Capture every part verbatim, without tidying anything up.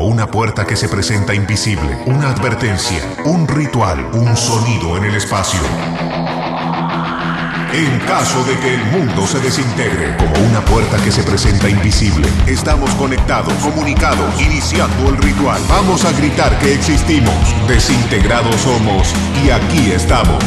como una puerta que se presenta invisible, una advertencia, un ritual, un sonido en el espacio. En caso de que el mundo se desintegre, como una puerta que se presenta invisible, estamos conectados, comunicados, iniciando el ritual. Vamos a gritar que existimos, desintegrados somos y aquí estamos.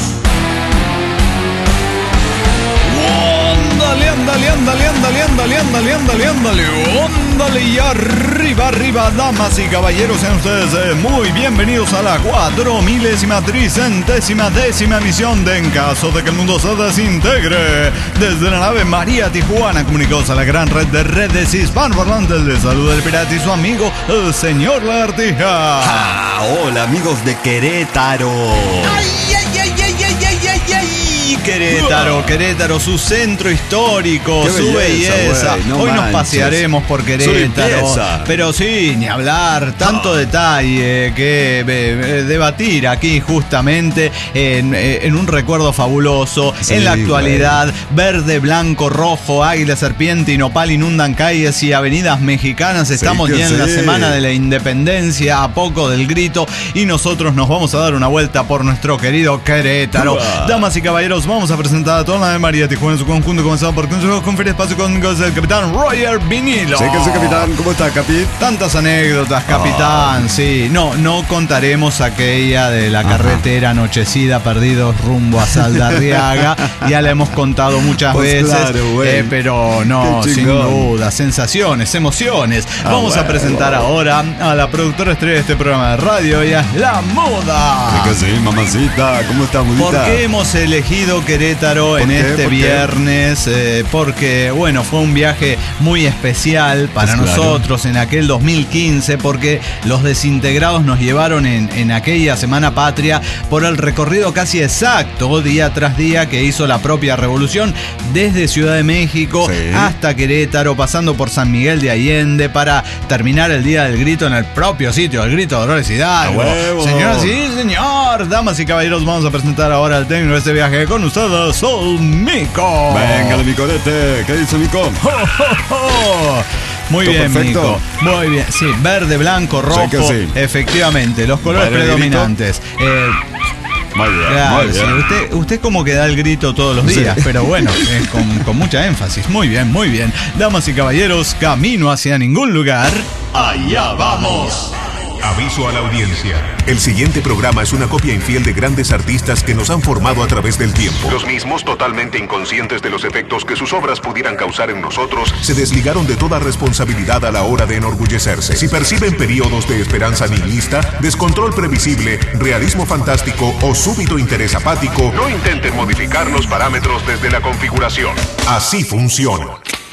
Ándale, ándale, ándale, ándale, ándale, ándale, ándale, ándale, ándale, y arriba, arriba, damas y caballeros, sean ustedes eh, muy bienvenidos a la cuatro milésima tricentésima décima emisión de En Caso de que el Mundo se Desintegre. Desde la nave María Tijuana, comunicados a la gran red de redes hispanoparlantes, les saluda el pirata y su amigo, el señor Lagartija. Ah, hola, amigos de Querétaro. ¡Ay, ay, ay, ay, ay, ay, ay, ay! Querétaro, Querétaro, su centro histórico, Qué su belleza, belleza. güey, no Hoy nos manches. pasearemos por Querétaro. Pero sí, ni hablar, tanto Ah. detalle que eh, debatir aquí justamente en, en un recuerdo fabuloso. Sí, en la actualidad, güey. verde, blanco, rojo, águila, serpiente y nopal inundan calles y avenidas mexicanas. Estamos que ya en la sí. semana de la independencia, a poco del grito, y nosotros nos vamos a dar una vuelta por nuestro querido Querétaro. Uah. Damas y caballeros, vamos a presentar a toda la de María Tijuana en su conjunto, comenzado por Consejo Conferir Espacio con el capitán Roger Vinilo. Sí, que sí, capitán. ¿Cómo está, capi? Tantas anécdotas, capitán, sí. No, no contaremos aquella de la Ajá. carretera anochecida, perdidos rumbo a Saldarriaga. Ya la hemos contado muchas Pues veces, claro, güey. eh, pero no, Qué sin chingón. duda, sensaciones, emociones. Ah, Vamos a bueno. presentar ahora a la productora estrella de este programa de radio, ella es La Moda. Sí, que sí, mamacita. ¿Cómo está, mudita? ¿Por qué hemos elegido Querétaro en qué? este ¿Por qué? viernes? Eh, porque, bueno, fue un viaje muy especial para Pues claro. nosotros en aquel dos mil quince, porque los desintegrados nos llevaron en, en aquella Semana Patria por el recorrido casi exacto, día tras día, que hizo la propia revolución, desde Ciudad de México Sí. hasta Querétaro, pasando por San Miguel de Allende, para terminar el Día del Grito en el propio sitio, el Grito de Dolores Hidalgo. ¡A huevo! Señoras y señor, damas y caballeros, vamos a presentar ahora al técnico de este viaje con ustedes, Sol Mico. Venga, mi colete. ¿Qué dice, Mico? Oh, oh, oh. Muy ¿Todo bien, perfecto? Mico. Muy bien. Sí, verde, blanco, rojo. que sí. Efectivamente, los colores Vale, predominantes. Eh, Muy bien, claro, muy sí, bien. usted, usted como que da el grito todos los Sí. días, pero bueno, es con, con mucha énfasis. Muy bien, muy bien. Damas y caballeros, camino hacia ningún lugar. ¡Allá vamos! Aviso a la audiencia. El siguiente programa es una copia infiel de grandes artistas que nos han formado a través del tiempo. Los mismos, totalmente inconscientes de los efectos que sus obras pudieran causar en nosotros, se desligaron de toda responsabilidad a la hora de enorgullecerse. Si perciben periodos de esperanza nihilista, descontrol previsible, realismo fantástico o súbito interés apático, no intenten modificar los parámetros desde la configuración. Así funciona.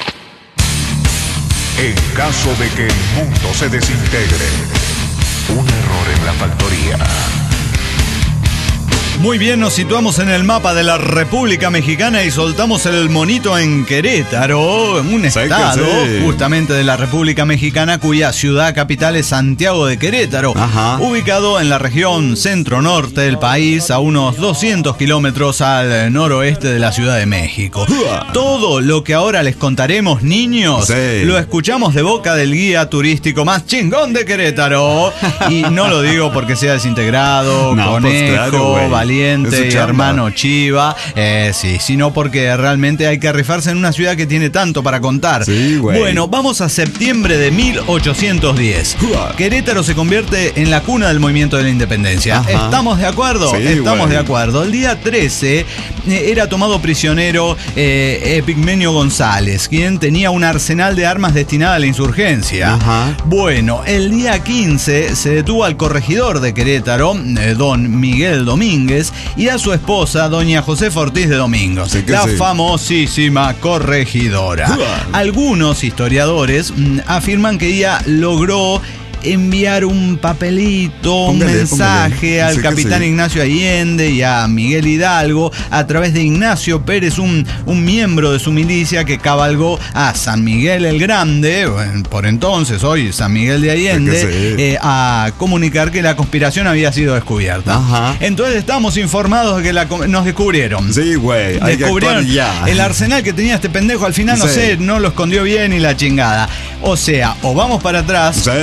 En caso de que el mundo se desintegre. Un error en la factoría. Muy bien, nos situamos en el mapa de la República Mexicana y soltamos el monito en Querétaro, en un Sí que estado sí. justamente de la República Mexicana cuya ciudad capital es Santiago de Querétaro, Ajá. ubicado en la región centro-norte del país, a unos doscientos kilómetros al noroeste de la Ciudad de México. Uah. Todo lo que ahora les contaremos, niños, Sí. lo escuchamos de boca del guía turístico más chingón de Querétaro. Y no lo digo porque sea desintegrado, No, pues conejo, claro, güey. valiente Es su y chamba. hermano Chiva, eh, sí, sino porque realmente hay que rifarse en una ciudad que tiene tanto para contar. Sí, güey. Bueno, vamos a septiembre de mil ochocientos diez. Uah. Querétaro se convierte en la cuna del movimiento de la independencia. Ajá. ¿Estamos de acuerdo? Sí, Estamos güey. de acuerdo. El día trece eh, era tomado prisionero eh, Epigmenio González, quien tenía un arsenal de armas destinada a la insurgencia. Ajá. Bueno, el día quince se detuvo al corregidor de Querétaro, eh, don Miguel Domínguez, y a su esposa, doña Josefa Ortiz de Domingos, Sí que la sí. famosísima corregidora. Uah. Algunos historiadores mm, afirman que ella logró enviar un papelito, un Póngale, mensaje póngale. al Sí que capitán sí. Ignacio Allende y a Miguel Hidalgo a través de Ignacio Pérez, un, un miembro de su milicia que cabalgó a San Miguel el Grande, bueno, por entonces, hoy San Miguel de Allende, Sí que sí. eh, a comunicar que la conspiración había sido descubierta. Ajá. Entonces estamos informados de que la, com- nos descubrieron. Sí, güey. Hay que actuar Descubrieron ya. el arsenal que tenía este pendejo, al final no Sí. sé, no lo escondió bien y la chingada. O sea, o vamos para atrás Sí. o actuamos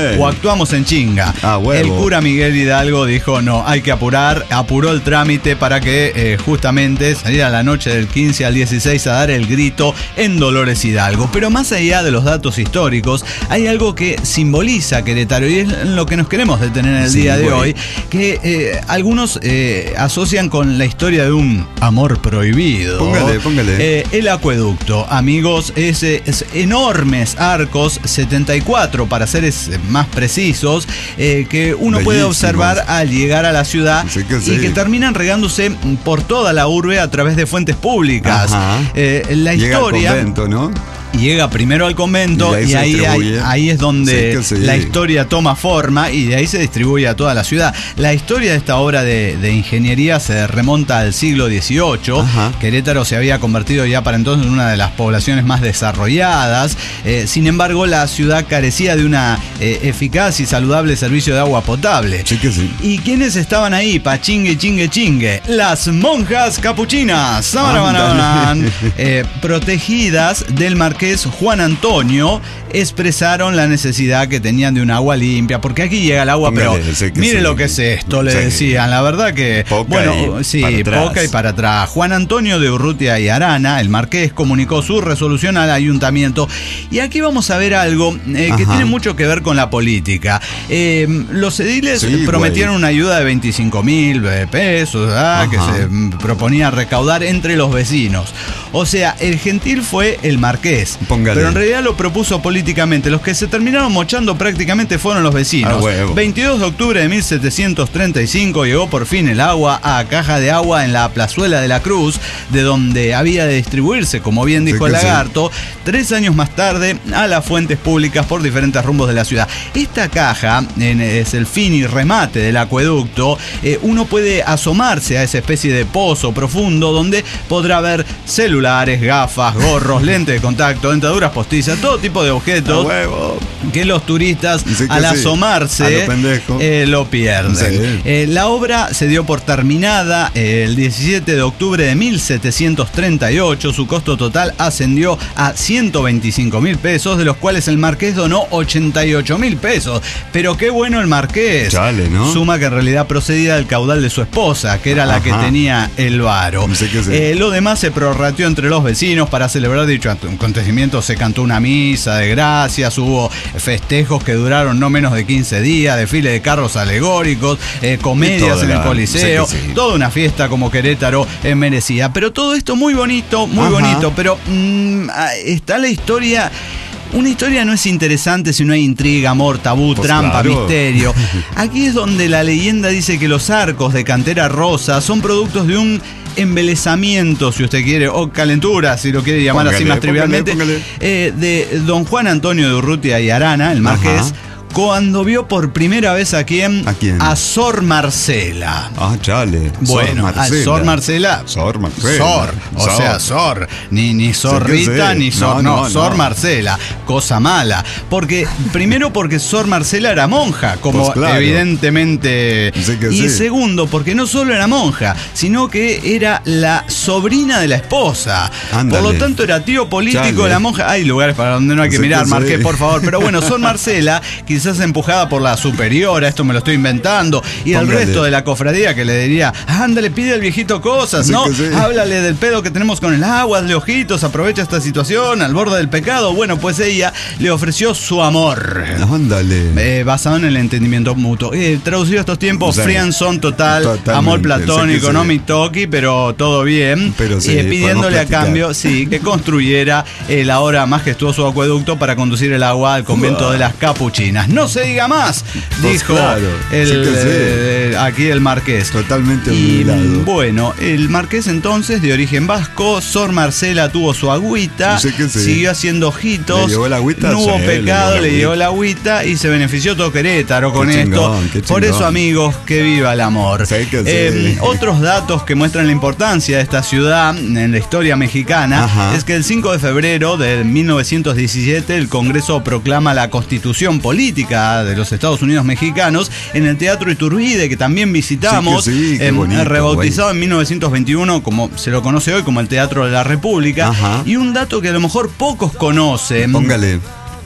actuamos en chinga. Ah, huevo. El cura Miguel Hidalgo dijo, no, hay que apurar, apuró el trámite para que eh, justamente saliera la noche del quince al dieciséis a dar el grito en Dolores Hidalgo. Pero más allá de los datos históricos, hay algo que simboliza Querétaro y es en lo que nos queremos detener en el Sí, día de güey. hoy, que eh, algunos eh, asocian con la historia de un amor prohibido. Póngale, póngale. Eh, el acueducto, amigos, es, es enormes arcos, setenta y cuatro para ser es, más precisos, eh, que uno Bellísimos. puede observar al llegar a la ciudad Sí que y sí. que terminan regándose por toda la urbe a través de fuentes públicas. Ajá. Eh, la Llega historia... al convento, ¿no? Llega primero al convento Y y de ahí ahí, se ahí, distribuye. ahí es donde Sí que sí. la historia toma forma y de ahí se distribuye a toda la ciudad. La historia de esta obra de, de ingeniería se remonta al siglo dieciocho. Ajá. Querétaro se había convertido ya para entonces en una de las poblaciones más desarrolladas. Eh, sin embargo, la ciudad carecía de una eh, eficaz y saludable servicio de agua potable. Sí que sí. ¿Y quiénes estaban ahí? Pa' chingue, chingue, chingue. Las monjas capuchinas. Ándale. Eh, protegidas del marqués Juan Antonio, expresaron la necesidad que tenían de un agua limpia, porque aquí llega el agua, Póngale, pero sí que mire sí. lo que es esto, le Sí. decían. La verdad que, Poca bueno, y sí, para atrás. poca y para atrás. Juan Antonio de Urrutia y Arana, el marqués, comunicó su resolución al ayuntamiento. Y aquí vamos a ver algo eh, que Ajá. tiene mucho que ver con la política. Eh, los ediles Sí, prometieron güey. una ayuda de veinticinco mil pesos, ¿verdad? Que Ajá. se mm, proponía recaudar entre los vecinos. O sea, el gentil fue el marqués. Póngale. Pero en realidad lo propuso políticamente. Los que se terminaron mochando prácticamente fueron los vecinos. Ah, huevo. veintidós de octubre de mil setecientos treinta y cinco llegó por fin el agua a Caja de Agua en la Plazuela de la Cruz, de donde había de distribuirse, como bien dijo Sí el que sí. lagarto, tres años más tarde a las fuentes públicas por diferentes rumbos de la ciudad. Esta caja en- es el fin y remate del acueducto. Eh, uno puede asomarse a esa especie de pozo profundo donde podrá ver celulares, gafas, gorros, lentes de contacto, dentaduras postizas, todo tipo de A objetos huevo. que los turistas Sí que al sí. asomarse A lo pendejo. eh, lo pierden. Sí. Eh, la obra se dio por terminada eh, el diecisiete de octubre de mil setecientos treinta y ocho. Su costo total ascendió a ciento veinticinco mil pesos, de los cuales el marqués donó ochenta y ocho mil pesos. Pero qué bueno el marqués. Chale, ¿no? Suma que en realidad procedía del caudal de su esposa, que era la que Ajá. tenía el varo. Sí que sí. Eh, lo demás se prorrateó entre los vecinos. Para celebrar dicho acontecimiento se cantó una misa de gracias, hubo festejos que duraron no menos de quince días, desfile de carros alegóricos, eh, comedias toda en el la- Coliseo, sí que sí. toda una fiesta como Querétaro eh, merecía. Pero todo esto muy bonito, muy Ajá. bonito, pero mm, ah, está la historia. Una historia no es interesante si no hay intriga, amor, tabú, Pues trampa, claro. misterio. Aquí es donde la leyenda dice que los arcos de cantera rosa son productos de un embelezamiento, si usted quiere, o calentura, si lo quiere llamar así Póngale, más póngale, trivialmente, póngale. eh, de don Juan Antonio de Urrutia y Arana, el marqués, Ajá. cuando vio por primera vez a quién, ¿A quién? a Sor Marcela. Ah, chale. Bueno, a Sor Marcela. Sor Marcela. Sor, o Sor. sea, Sor. Ni, ni Zorrita, sí. ni Sor. No, No, no, Sor no. Marcela. Cosa mala. Porque, primero, porque Sor Marcela era monja, como Pues claro. evidentemente. Sí que y sí. segundo, porque no solo era monja, sino que era la sobrina de la esposa. Ándale. Por lo tanto, era tío político Chale. de la monja. Hay lugares para donde no hay que Sí que mirar, sí. Marqués, por favor. Pero bueno, Sor Marcela, quizás empujada por la superiora, esto me lo estoy inventando, y el Póngale. resto de la cofradía que le diría, ándale, pide al viejito cosas, Sí ¿no? que sí. Háblale del pedo que tenemos con el agua, de ojitos, aprovecha esta situación, al borde del pecado. Bueno, pues ella le ofreció su amor. Ándale. Eh, basado en el entendimiento mutuo. Eh, traducido a estos tiempos, Sí. friendzone total, Totalmente, amor platónico, sí que no sí. mi toki, pero todo bien. Pero sí, Eh, pidiéndole podemos a platicar. cambio, sí, que construyera el ahora majestuoso acueducto para conducir el agua al convento Uah. de las Capuchinas. No se diga más, Pues dijo claro, el, sí que sí. eh, aquí el marqués. Totalmente Y olvidado. bueno, el marqués entonces, de origen vasco, Sor Marcela tuvo su agüita, Sí que sí. siguió haciendo ojitos, ¿Le llegó el agüita? no hubo Sí, le pecado, llegó le la llegó agüita. la agüita y se benefició todo Querétaro con Qué esto. chingón, qué Por chingón. eso, amigos, que viva el amor. Sí que sí. Eh, otros datos que muestran la importancia de esta ciudad en la historia mexicana Ajá. es que el cinco de febrero de mil novecientos diecisiete el Congreso proclama la Constitución Política de los Estados Unidos Mexicanos en el Teatro Iturbide, que también visitamos, Sí que sí, qué em, bonito, rebautizado en mil novecientos veintiuno, como se lo conoce hoy, como el Teatro de la República. Ajá. Y un dato que a lo mejor pocos conocen. Póngale.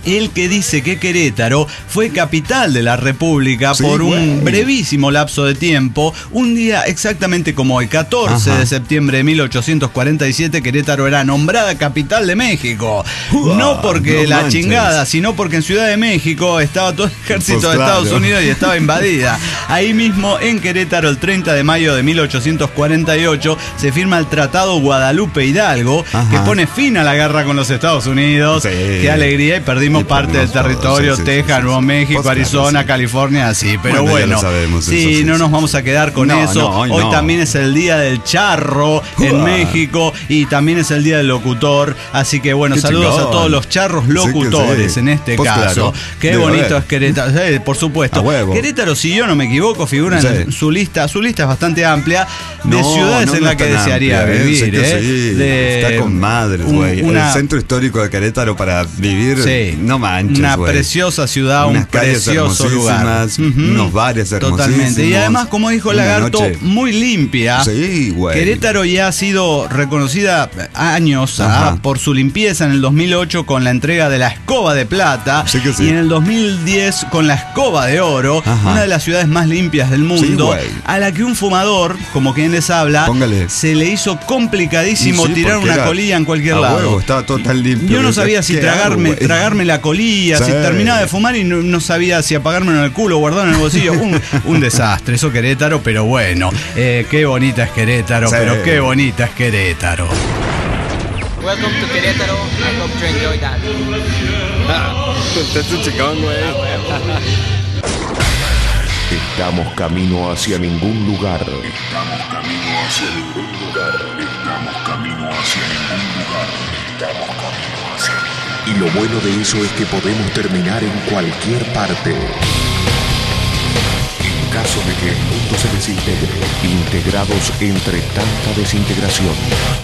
el que dice que Querétaro fue capital de la República sí, por un güey. brevísimo lapso de tiempo. Un día exactamente como el catorce Ajá. de septiembre de mil ochocientos cuarenta y siete, Querétaro era nombrada capital de México. Uah, no porque no la manches. chingada, sino porque en Ciudad de México estaba todo el ejército pues de claro. Estados Unidos y estaba invadida. Ahí mismo en Querétaro, el treinta de mayo de mil ochocientos cuarenta y ocho, se firma el Tratado Guadalupe Hidalgo, Ajá. que pone fin a la guerra con los Estados Unidos. Sí. Qué alegría, y perdimos y parte del territorio, sí, sí, Texas, sí, sí, Nuevo sí, México, Post Arizona, sí. California, así. Pero bueno, bueno sabemos, sí, eso, sí, no nos vamos a quedar con no, eso. No, hoy hoy no. también es el día del charro Uah. en México, y también es el día del locutor. Así que bueno, Qué saludos chingón. a todos los charros locutores sí sí. en este pues caso. Claro. Qué Debe bonito haber. es Querétaro, sí, por supuesto. Querétaro, si yo no me equivoco, figura sí. en su lista. Su lista es bastante amplia de no, ciudades no, en no la que desearía amplia, vivir. Eh, sí. de, Está con madres, güey. Un, el centro histórico de Querétaro para vivir, sí. no manches, Una wey. preciosa ciudad, Unas un precioso lugar. Uh-huh. Unos bares hermosísimos. Totalmente. Y además, como dijo Lagarto, muy limpia. Sí, güey. Querétaro ya ha sido reconocida años ah, por su limpieza. En el dos mil ocho con la entrega de la escoba de plata. Sí que sí. Y en el dos mil diez con la escoba de oro. Ajá. Una de las ciudades más limpias del mundo. Sí, a la que un fumador, como quien les habla, Póngale. se le hizo complicadísimo sí, tirar una era, colilla en cualquier lado. Huevo, estaba todo tan limpio. Yo no sabía si tragarme, hago, tragarme la colilla, sí. si terminaba de fumar y no, no sabía si apagármelo en el culo o guardarlo en el bolsillo. Un, un desastre, eso Querétaro, pero bueno. Eh, qué bonita es Querétaro, sí. pero qué bonita es Querétaro. Welcome to Querétaro. I hope you enjoy that. Estás un chicón, güey. Estamos camino hacia ningún lugar. Estamos camino hacia ningún lugar. Estamos camino hacia ningún lugar. Estamos camino hacia ningún lugar. Y lo bueno de eso es que podemos terminar en cualquier parte. En caso de que el mundo se desintegre, integrados entre tanta desintegración.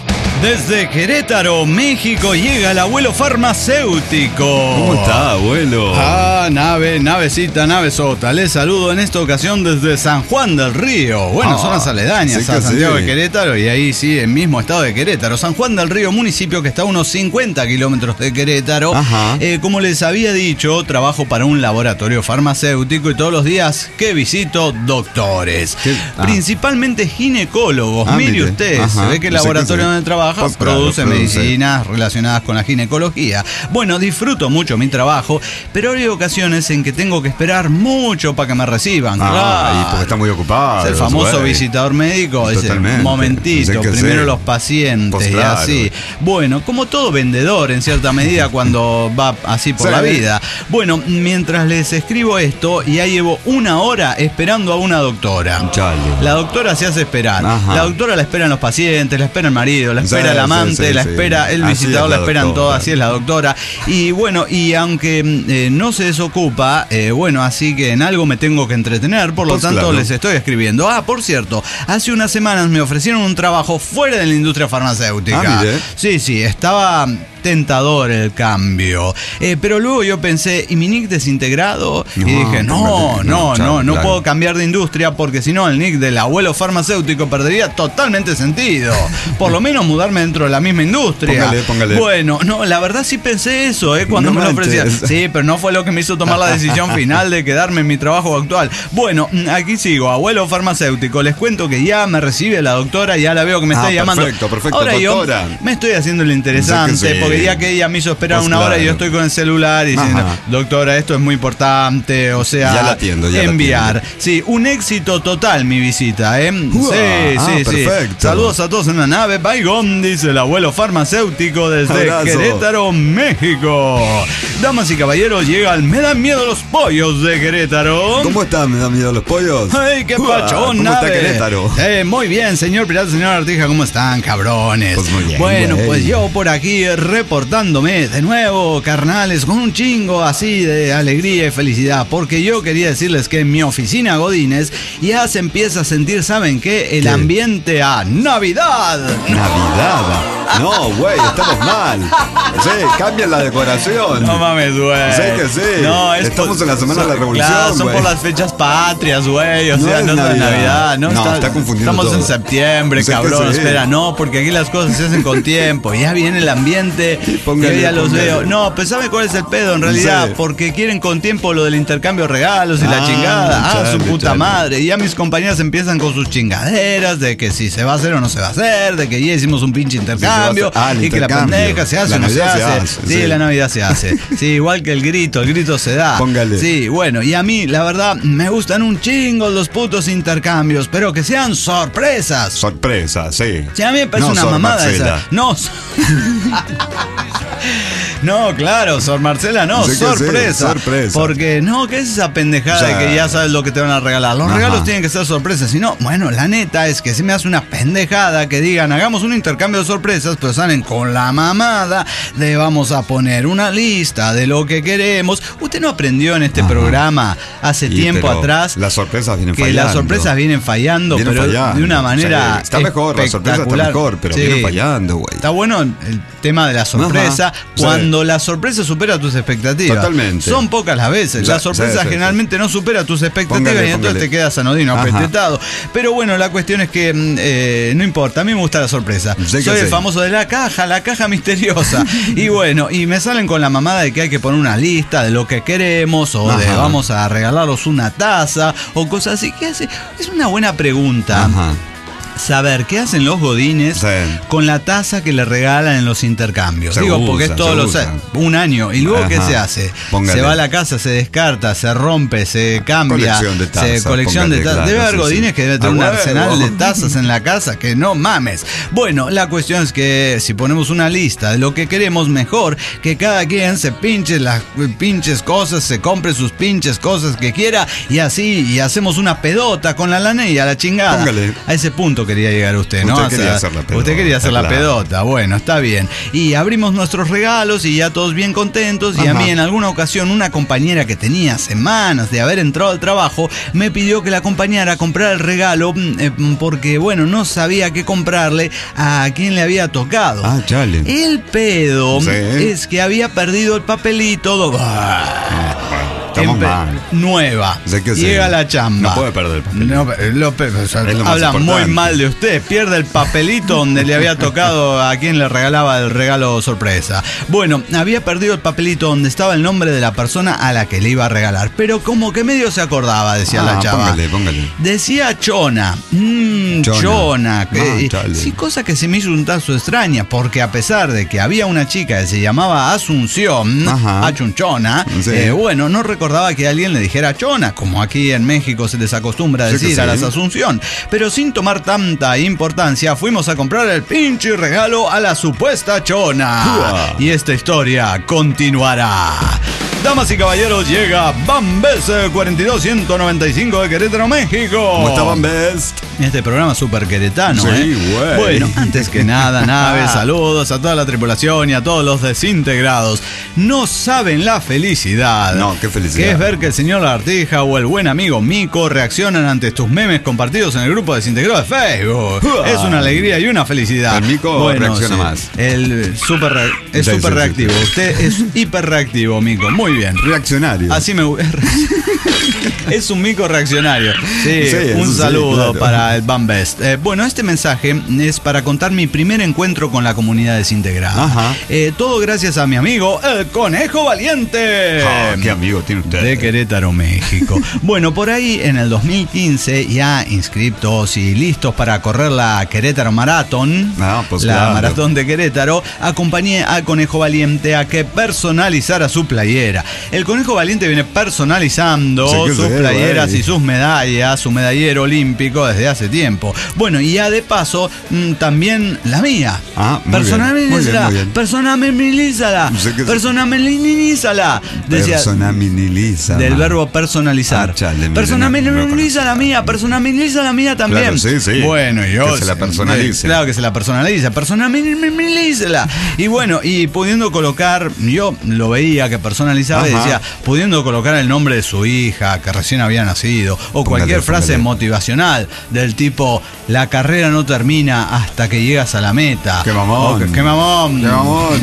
Desde Querétaro, México, llega el abuelo farmacéutico. ¿Cómo está, abuelo? Ah, nave, navecita, navezota. Les saludo en esta ocasión desde San Juan del Río. Bueno, ah, zonas aledañas sí a Santiago sí. de Querétaro, y ahí sí, el mismo estado de Querétaro. San Juan del Río, municipio que está a unos cincuenta kilómetros de Querétaro. Eh, como les había dicho, trabajo para un laboratorio farmacéutico y todos los días que visito doctores. Ah. Principalmente ginecólogos. Ah, mire, mire usted, Ajá. se ve que el laboratorio donde trabaja Pues produce claro, medicinas produce. relacionadas con la ginecología. Bueno, disfruto mucho mi trabajo, pero hay ocasiones en que tengo que esperar mucho para que me reciban. Ah, claro. y porque está muy ocupado. Es el famoso güey. visitador médico. Dice, momentito, primero sé. los pacientes pues claro. y así. Bueno, como todo vendedor en cierta medida cuando va así por sí. la vida. Bueno, mientras les escribo esto, ya llevo una hora esperando a una doctora. Chale. La doctora se hace esperar. Ajá. La doctora la esperan los pacientes, la espera el marido, la espera sí, el amante, sí, sí, la espera sí. el visitador, la, la esperan todos, así es la doctora. Y bueno, y aunque eh, no se desocupa, eh, bueno, así que en algo me tengo que entretener, por lo pues tanto claro. les estoy escribiendo. Ah, por cierto, hace unas semanas me ofrecieron un trabajo fuera de la industria farmacéutica. Ah, mire. Sí, sí, estaba tentador el cambio. Eh, pero luego yo pensé, ¿y mi nick desintegrado? No, y dije, no, no, no, no, no claro. puedo cambiar de industria porque si no el nick del abuelo farmacéutico perdería totalmente sentido. Por lo menos mudarme dentro de la misma industria. Póngale, póngale. Bueno, no, la verdad sí pensé eso, ¿eh? Cuando no me lo ofrecían. Sí, pero no fue lo que me hizo tomar la decisión final de quedarme en mi trabajo actual. Bueno, aquí sigo, abuelo farmacéutico. Les cuento que ya me recibe la doctora, ya la veo que me está ah, llamando. Perfecto, perfecto, Ahora doctora. Yo me estoy haciendo lo interesante, sí, porque ya que ella me hizo esperar pues una claro. hora y yo estoy con el celular y diciendo, doctora, esto es muy importante, o sea, ya la atiendo, ya enviar. La atiendo. Sí, un éxito total mi visita, ¿eh? Uah, sí, ah, sí, perfecto. sí. Saludos a todos en la nave Baigón, dice el abuelo farmacéutico desde Abrazo. Querétaro, México. Damas y caballeros, llegan Me Dan Miedo los Pollos de Querétaro. ¿Cómo están? ¿Me dan miedo los pollos? ¡Ay, qué Uah, pachón, ¿Cómo nave? está Querétaro? Eh, muy bien, señor pirata, señor Artija, ¿cómo están, cabrones? Pues muy bien, bueno, güey. pues yo por aquí reportándome de nuevo, carnales, con un chingo así de alegría y felicidad, porque yo quería decirles que en mi oficina Godínez ya se empieza a sentir, ¿saben qué? El ¿Qué? ambiente a Navidad. Navidad. ensalada. No, güey, estamos mal. Sí, cambian la decoración. No mames, güey. Sé que sí. No, es Estamos por, en la semana son, de la revolución. Claro, son güey. por las fechas patrias, güey. O no sea, es no es Navidad. la Navidad. No, no está, está confundiendo Estamos todo. en septiembre, Sé cabrón. sí. Espera, no, porque aquí las cosas se hacen con tiempo. Ya viene el ambiente. Póngale, yo ya los póngale. veo. No, pues ¿sabe cuál es el pedo en realidad? Sí. Porque quieren con tiempo lo del intercambio de regalos y Ah, la chingada. Ah, chale, su puta chale. madre. Y ya mis compañeras empiezan con sus chingaderas de que si se va a hacer o no se va a hacer, de que ya hicimos un pinche intercambio. Ah, el y que la intercambio. pendeja se hace La o no se Navidad hace. se hace, Sí, sí. la Navidad se hace. Sí, igual que el grito, el grito se da. Póngale. Sí, bueno, y a mí, la verdad, me gustan un chingo los putos intercambios, pero que sean sorpresas. Sorpresa, sí. Sí, a mí me parece No, una Sor mamada Marcela. esa. No. No, claro, Sor Marcela, no, Sí que sí, sorpresa. sorpresa. Porque, no, ¿qué es esa pendejada O sea, de que ya sabes lo que te van a regalar? Los ajá. regalos tienen que ser sorpresas. Si no, bueno, la neta es que si me hace una pendejada que digan, hagamos un intercambio de sorpresas, pero salen con la mamada de vamos a poner una lista de lo que queremos. Usted no aprendió en este Ajá. programa hace Y, tiempo pero atrás Las sorpresas vienen que fallando. las sorpresas vienen fallando, Vienen pero fallando. de una manera Sí, está mejor, la sorpresa está espectacular. mejor, pero Sí. vienen fallando, güey. Está bueno el tema de la sorpresa Ajá, sí. cuando la sorpresa supera tus expectativas. Totalmente. Son pocas las veces. Sí, la sorpresa sí, sí, generalmente no supera tus expectativas Póngale, y entonces póngale. te quedas anodino, Ajá. apetetado. Pero bueno, la cuestión es que mm, eh, no importa, a mí me gusta la sorpresa. Sí que Soy el sí. famoso de la caja, la caja misteriosa. Y bueno, y me salen con la mamada de que hay que poner una lista de lo que queremos o de Ajá. vamos a regalarlos una taza o cosas así. ¿Qué hace? Es una buena pregunta. Ajá. Saber qué hacen los godines Sí. con la taza que le regalan en los intercambios. Se Digo, usa, porque es todos se los usa. un año. ¿Y luego qué Ajá. se hace? Póngale. Se va a la casa, se descarta, se rompe, se cambia. Colección de se, tazas, colección de póngale, tazas. claro, Debe haber sí, godines sí. que debe tener A un huevo. arsenal de tazas en la casa que no mames. Bueno, la cuestión es que si ponemos una lista de lo que queremos, mejor que cada quien se pinche las pinches cosas, se compre sus pinches cosas que quiera y así, y hacemos una pedota con la lana y a la chingada. Póngale. A ese punto quería llegar usted, ¿no? Usted O quería sea, hacer la pedota, Usted quería hacer la claro. pedota, bueno, está bien. Y abrimos nuestros regalos y ya todos bien contentos. Y a Ajá. mí en alguna ocasión una compañera que tenía semanas de haber entrado al trabajo me pidió que la acompañara a comprar el regalo eh, porque, bueno, no sabía qué comprarle a quien le había tocado. Ah, chale. El pedo Sí. es que había perdido el papelito. Estamos Empe- mal. Nueva. Sé que sí. Llega la chamba. No puede perder el papelito. No, lo pe- o sea, Es lo más habla muy importante. mal de usted. Pierde el papelito donde le había tocado a quien le regalaba el regalo sorpresa. Bueno, había perdido el papelito donde estaba el nombre de la persona a la que le iba a regalar. Pero como que medio se acordaba, decía Ah, la chava. póngale, póngale. Decía Chona. Mmm, Chona. Chona. que- Ah, chale. sí, cosa que se me hizo un tanto extraña, porque a pesar de que había una chica que se llamaba Asunción, Ajá. Achunchona, Sí. eh, bueno, no recordaba que alguien le dijera Chona, como aquí en México se les acostumbra a Sí que decir sí. a las Asunción. Pero sin tomar tanta importancia, fuimos a comprar el pinche regalo a la supuesta Chona. Uah. Y esta historia continuará. Damas y caballeros, llega Bambes cuarenta y dos ciento noventa y cinco de Querétaro, México. ¿Cómo estaban, Best? Este programa es súper queretano, Sí, ¿eh? güey. Bueno, antes que nada, naves, saludos a toda la tripulación y a todos los desintegrados. No saben la felicidad. No, qué felicidad. Que es ver que el señor Artija o el buen amigo Mico reaccionan ante tus memes compartidos en el grupo desintegrado de Facebook. Uah. Es una alegría y una felicidad. El Mico reacciona más. El super re- es Sí, súper sí, sí, reactivo. sí. Usted es hiper reactivo, Mico. Muy bien. Reaccionario. Así me es un mico reaccionario. Sí, Sí, un eso sí, saludo claro. para el Bambest. Eh, bueno, este mensaje es para contar mi primer encuentro con la comunidad desintegrada. Ajá. Eh, todo gracias a mi amigo, el Conejo Valiente. Ah, qué amigo tiene usted. De Querétaro, México. Bueno, por ahí en el dos mil quince, ya inscriptos y listos para correr la Querétaro Maratón, Ah, pues la claro. maratón de Querétaro, acompañé al Conejo Valiente a que personalizara su playera. El Conejo Valiente viene personalizando Sí que sus sí, playeras güey. y sus medallas, su medallero olímpico desde hace tiempo. Bueno, y ya de paso, mm, también la mía. Ah, muy bien, muy bien, Personalízala, muy bien. personalízala, Sí que sí. personalízala. Decía, Personaminiza. del man. verbo personalizar. Ah, chale, mire, personaliza no, no la mía, personaliza la mía también. Claro, sí, sí. Bueno, yo. Que se la personalice. Claro que se la personaliza. Personalízala. Y bueno, y pudiendo colocar, yo lo veía que personalizaba y Ajá. decía, pudiendo colocar el nombre de su hija que recién había nacido, o Póngale, cualquier frase póngale. motivacional del tipo, la carrera no termina hasta que llegas a la meta. ¡Qué mamón! O que- ¡Qué mamón! ¡Qué mamón!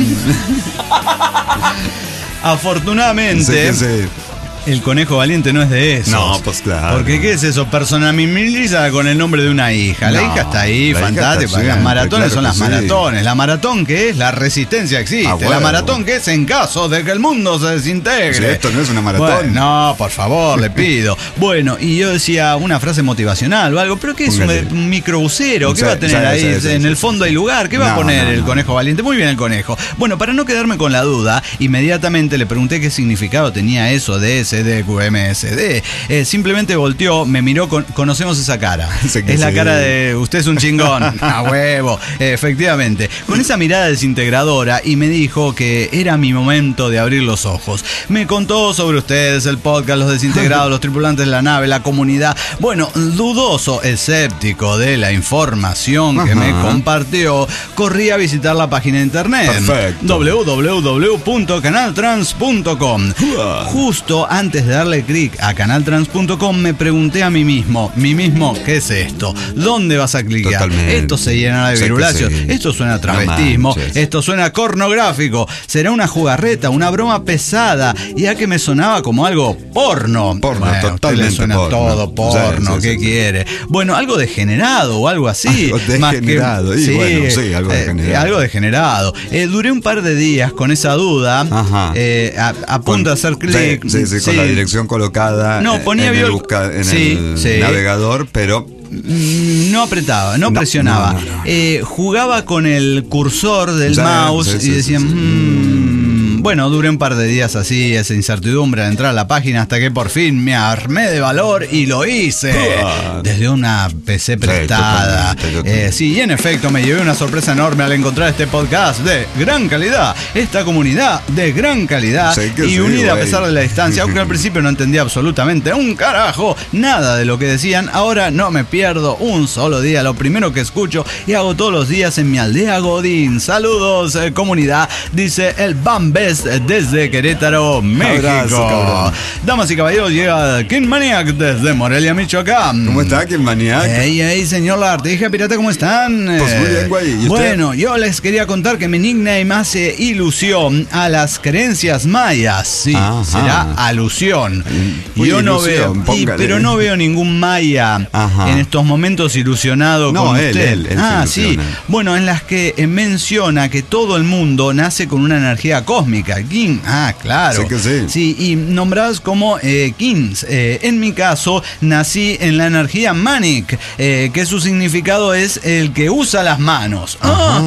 Afortunadamente, Sí, sí. el conejo valiente no es de esos. No, pues claro. Porque ¿qué es eso? Personaliza con el nombre de una hija. La No, hija está ahí, la hija fantástica. está Las siempre, maratones claro son que las sí. maratones. La maratón que es la resistencia existe. Ah, La bueno. maratón que es en caso de que el mundo se desintegre. Sí, esto no es una maratón. Bueno, no, por favor, le pido. Bueno, y yo decía una frase motivacional o algo, pero ¿qué es un, Póngale. un microbusero? ¿Qué Sí, va a tener sí, ahí? sí, sí, en sí, el sí, fondo sí. hay lugar. ¿Qué va a No, poner no, el no. conejo valiente? Muy bien el conejo. Bueno, para no quedarme con la duda, inmediatamente le pregunté qué significado tenía eso de S D Q M S D. Eh, simplemente volteó, me miró, con, conocemos esa cara. Sí que Es la sí. cara de usted es un chingón. A huevo. Eh, efectivamente. Con esa mirada desintegradora y me dijo que era mi momento de abrir los ojos. Me contó sobre ustedes, el podcast, los desintegrados, los tripulantes de la nave, la comunidad. Bueno, dudoso, escéptico de la información que Ajá. me compartió, corrí a visitar la página de internet. Perfecto. doble u doble u doble u punto canal trans punto com. Uah. Justo antes de darle clic a canal trans punto com me pregunté a mí mismo, mí mismo, ¿qué es esto? ¿Dónde vas a clicar? Totalmente. Esto se llenará de Sé que virulacio. sí. Esto suena a No travestismo. manches. Esto suena pornográfico. Será una jugarreta, una broma pesada, ya que me sonaba como algo porno. Porno, Bueno, a usted totalmente le suena porno. todo porno. Sí, sí, ¿Qué sí, sí. quiere? Bueno, algo degenerado o algo así. Algo Más que- degenerado. Y bueno, sí, algo eh, degenerado. algo degenerado. Eh, duré un par de días con esa duda. Ajá. eh, a, a punto de hacer clic. Sí, sí, sí, con la dirección colocada No, ponía en, bio- el, busca- en Sí, el sí. navegador, pero Mm, No apretaba, no, No, presionaba. no, no, no. Eh, jugaba con el cursor del Sí, mouse sí, sí, y decía, sí, sí. "Mm". Bueno, duré un par de días así, esa incertidumbre de entrar a la página hasta que por fin me armé de valor y lo hice. Ah. Desde una P C prestada. totalmente, totalmente. Eh, sí, y en efecto me llevé una sorpresa enorme al encontrar este podcast de gran calidad, esta comunidad de gran calidad Sí que y sí, unida a güey. pesar de la distancia, aunque al principio no entendía absolutamente un carajo, nada de lo que decían. Ahora no me pierdo un solo día, lo primero que escucho y hago todos los días en mi aldea Godín. Saludos, eh, comunidad, dice el Bam Best desde Querétaro, México. Abrazo, cabrón. Damas y caballeros, llega King Maniac desde Morelia, Michoacán. ¿cómo está, King Maniac? Ey, ey, señor Lagartija Pirata, ¿cómo están? Pues muy bien, güey. ¿Y usted? Bueno, yo les quería contar que mi nickname hace ilusión a las creencias mayas. Sí, Ajá. será alusión. Uy, yo no ilusión, veo, y- póngale. pero no veo ningún maya Ajá. en estos momentos ilusionado No, con él, usted. él, él se ah, sí. ilusiona. Bueno, en las que eh, menciona que todo el mundo nace con una energía cósmica. King, ah, claro. Sí que sí. Sí, y nombrados como eh, kings. Eh, en mi caso, nací en la energía manic, eh, que su significado es el que usa las manos.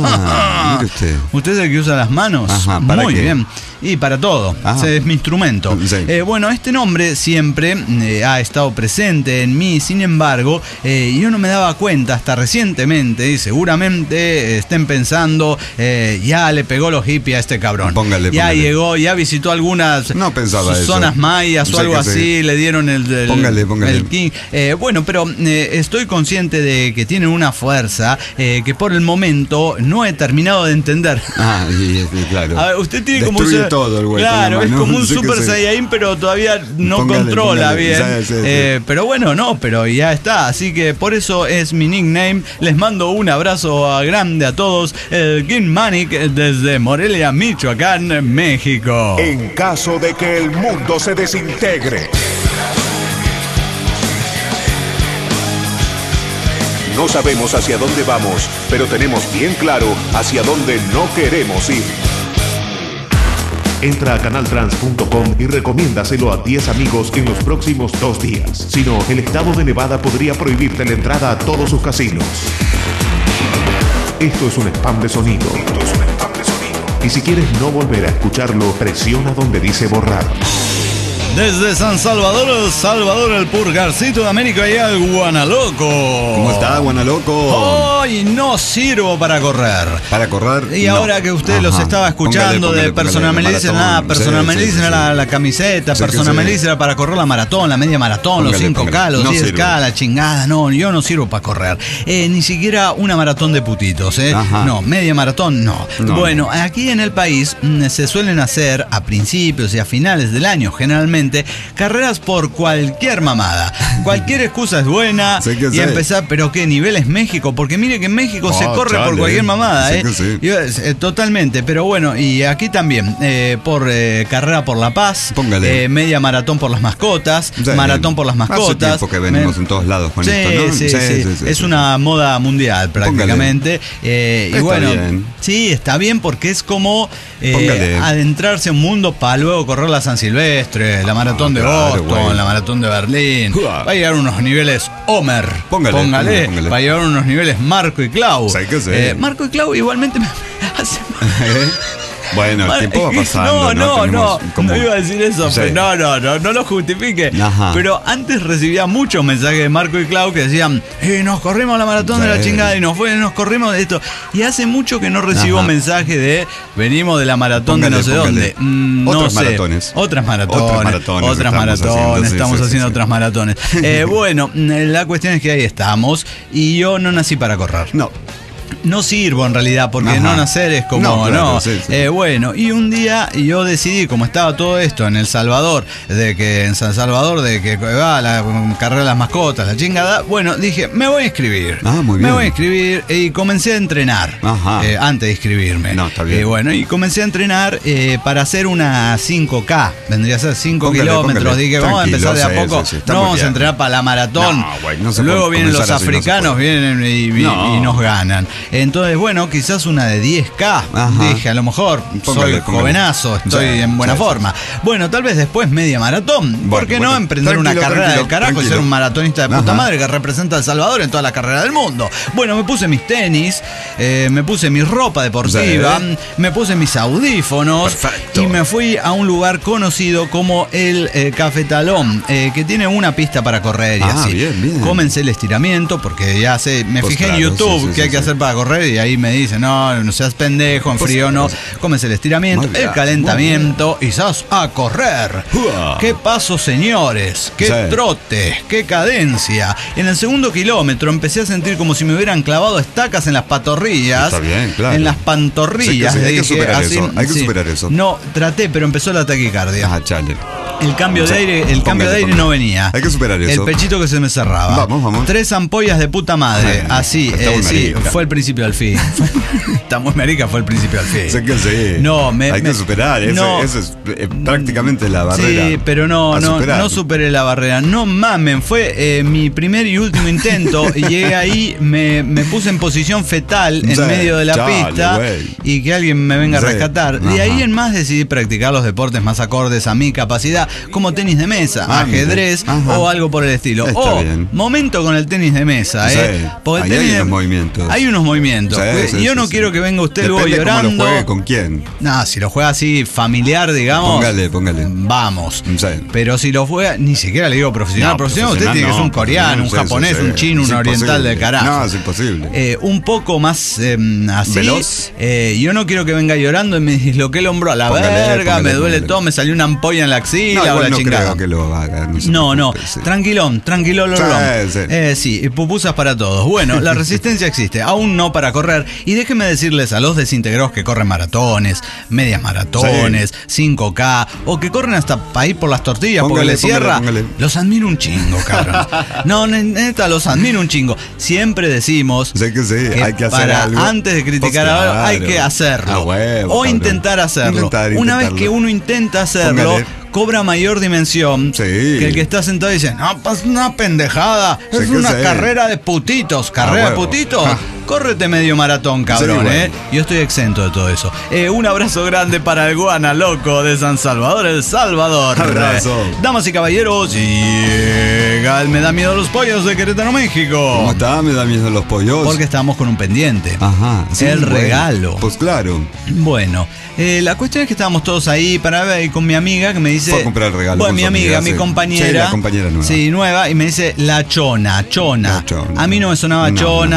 Ajá, mire usted. ¿Usted es el que usa las manos? Ajá, ¿para Muy qué? bien. Y para todo. Ajá. Ese es mi instrumento. Sí. Eh, bueno, este nombre siempre eh, ha estado presente en mí, sin embargo, eh, yo no me daba cuenta hasta recientemente y seguramente estén pensando, eh, ya le pegó los hippies a este cabrón. Póngale, ya póngale. llegó, ya visitó algunas No pensaba eso. zonas mayas o Sí algo que así, sí. le dieron el, el- Póngale, póngale. el king. Eh, bueno, pero eh, estoy consciente de que tienen una fuerza eh, que por el momento no he terminado de entender. Ah, y, y claro. A ver, usted tiene como Destruye un- todo el güey con claro, la es mano. como un Sí que Super sí. Saiyajin, pero todavía no Póngale, controla póngale. bien. Sí, sí, sí. Eh, pero bueno, no, pero ya está. Así que por eso es mi nickname. Les mando un abrazo a grande a todos. El King Manic desde Morelia, Michoacán, México. En caso de que el mundo se desintegre. No sabemos hacia dónde vamos, pero tenemos bien claro hacia dónde no queremos ir. Entra a canal trans punto com y recomiéndaselo a diez amigos en los próximos dos días. Si no, el estado de Nevada podría prohibirte la entrada a todos sus casinos. Esto es un spam de sonido. Esto es un spam de sonido. Y si quieres no volver a escucharlo, presiona donde dice borrar. Desde San Salvador, Salvador, el purgarcito de América y al Guanaloco. ¿Cómo está, Guanaloco? Hoy no sirvo para correr. Para correr. Y no. ahora que usted Ajá. los estaba escuchando Póngale, de póngale, personalizen póngale, la, maratón. personalizen Sí, sí, la, sí. la camiseta, Sí que personalizen para correr la maratón, la media maratón, los Póngale, cinco K, póngale. los No diez K, sirve. la chingada. No, yo no sirvo para correr. Eh, ni siquiera una maratón de putitos, ¿eh? Ajá. No, media maratón no. No. Bueno, aquí en el país mm, se suelen hacer a principios y a finales del año, generalmente, prácticamente. Carreras por cualquier mamada. Cualquier excusa es buena. Y sé. empezar, pero ¿qué nivel es México? Porque mire que en México oh, se corre chale. por cualquier mamada, sé ¿eh? Sí. Y, eh, totalmente, pero bueno, y aquí también, eh, por eh, carrera por la paz, eh, media maratón por las mascotas, sí. maratón por las mascotas. Hace tiempo que venimos Me... en todos lados con sí, esto, ¿no? Sí, sí, sí, sí, sí, es sí. una moda mundial prácticamente. Eh, y está bueno, bien. sí, está bien porque es como eh, adentrarse en un mundo para luego correr la San Silvestre, la maratón ah, de claro, Boston, güey. la maratón de Berlín. Uh, Va a llegar unos niveles Homer. Póngale, póngale, póngale. Va a llegar unos niveles Marco y Clau. Sí, que sí. Eh, Marco y Clau igualmente me hace Bueno, el tiempo va pasando. No, no, no, como... no iba a decir eso, sí. pero no, no, no, no lo justifique. Ajá. Pero antes recibía muchos mensajes de Marco y Clau que decían, eh, nos corrimos la maratón sí. de la chingada y nos fue, nos corrimos de esto. Y hace mucho que no recibo Ajá. mensaje de venimos de la maratón póngale, de no sé póngale. dónde. Mm, no otras sé. maratones. Otras maratones. Otras maratones. Otras estamos maratones. Haciendo, sí, estamos sí, haciendo sí, otras sí. maratones. Eh, bueno, la cuestión es que ahí estamos y yo no nací para correr. No. No sirvo en realidad, porque Ajá. no nacer es como, no, claro, no. Sí, sí. Eh, bueno, y un día yo decidí, como estaba todo esto en El Salvador, de que en San Salvador, de que va ah, la carrera de las mascotas, la chingada, bueno, dije, me voy a inscribir. Ah, muy bien. Me voy a inscribir y comencé a entrenar eh, antes de inscribirme. No, está bien. Eh, bueno, y comencé a entrenar eh, para hacer una cinco K, vendría a ser cinco póngale, kilómetros. Póngale. Dije, vamos Tranquilo, a empezar de a poco, sí, sí, no vamos bien. a entrenar para la maratón. No, güey, no se Luego vienen los africanos, no vienen y, no. y, y nos ganan. Entonces, bueno, quizás una de diez K. Ajá. Dije, a lo mejor póngale, soy póngale. jovenazo, estoy sí, en buena sí, forma. Sí. Bueno, tal vez después media maratón. Bueno, ¿Por qué bueno, no emprender una carrera del carajo tranquilo. y ser un maratonista de puta Ajá. madre que representa a El Salvador en toda la carrera del mundo? Bueno, me puse mis tenis, eh, me puse mi ropa deportiva, sí. me puse mis audífonos Perfecto. y me fui a un lugar conocido como el eh, Cafetalón, eh, que tiene una pista para correr y ah, así. Bien, bien. Comencé el estiramiento porque ya sé, me pues fijé claro, en YouTube sí, sí, qué sí, hay sí. que hacer para correr y ahí me dice, no, no seas pendejo, en pues frío no. Comencé el estiramiento, bien, el calentamiento y ¡zas! A correr. Uh. ¡Qué paso, señores! ¡Qué sí. trote! ¡Qué cadencia! En el segundo kilómetro empecé a sentir como si me hubieran clavado estacas en las patorrillas. Está bien, claro. En las pantorrillas. Sí, sí, hay que dije, superar así, eso. Hay que sí. superar eso. No, traté, pero empezó la taquicardia. Ah, chale. El cambio de aire, el póngale, cambio de aire póngale. no venía. Hay que superar eso. El pechito que se me cerraba. Vamos, vamos. Tres ampollas de puta madre. Ay, así, eh, sí, fue el principio al fin. Está muy marica, fue el principio al fin. Sé que sí. No, me, Hay me, que superar. Ese, no, ese es eh, prácticamente la barrera. Sí, pero no, no, no superé la barrera. No mamen, fue eh, mi primer y último intento. Y llegué ahí, me, me puse en posición fetal en sí, medio de la chale, pista wey. y que alguien me venga sí. a rescatar. De Ajá. ahí en más decidí practicar los deportes más acordes a mi capacidad, como tenis de mesa, ah, ajedrez o algo por el estilo. Está o bien. momento con el tenis de mesa, sí. ¿eh? Porque el tenis hay de... unos movimientos. Hay unos movimientos. Sí, sí, yo sí, no sí, quiero sí. que venga usted Depende luego llorando. Cómo lo juegue, ¿con quién? No, si lo juega así familiar, digamos. Póngale, póngale. Vamos. Sí. Pero si lo juega, ni siquiera le digo profesional. No, profesional, profesional, usted tiene no, que ser un coreano, un sí, japonés, sí, sí. un chino, es un oriental del carajo. No, es imposible. Eh, un poco más eh, así. Veloz. Eh, yo no quiero que venga llorando y me disloqué el hombro a la póngale, verga, póngale, me duele póngale. todo, me salió una ampolla en la axila no, o la no chingada. Creo que lo haga, no, no, no. Sí. tranquilón, tranquilón, sí, sí. Eh, sí, pupusas para todos. Bueno, la resistencia existe, aún no para correr. Y déjenme decirles a los desintegrados que corren maratones, medias maratones, sí. cinco K, o que corren hasta para ir por las tortillas póngale, porque les cierra, póngale. los admiro un chingo, cabrón. No, neta, los admiro un chingo. Siempre decimos sé que, sí, que hay que hacer para algo. antes de criticar pues, algo, claro. hay que hacerlo. Ah, huevo, o cabrón. intentar hacerlo. Intentar, Una vez que uno intenta hacerlo, póngale. cobra mayor dimensión sí. que el que está sentado y dice, no, pues una pendejada, sé es una sé. carrera de putitos, carrera ah, de putitos. Ah. Córrete medio maratón, cabrón, sí, bueno. ¿eh? Yo estoy exento de todo eso. Eh, un abrazo grande para el Guana Loco de San Salvador, El Salvador. Abrazo. Damas y caballeros, llega el Me Da Miedo los Pollos de Querétaro, México. ¿Cómo está? Me da miedo los pollos. Porque estamos con un pendiente. Ajá. Sí, el bueno. regalo. Pues claro. Bueno, eh, la cuestión es que estábamos todos ahí para ver con mi amiga que me dice. Fue a comprar el regalo. Bueno, mi amiga, amiga, mi sí. compañera. Sí, la compañera nueva. Sí, nueva. Y me dice la chona, chona. La chona. A mí no me sonaba no, chona. No, no.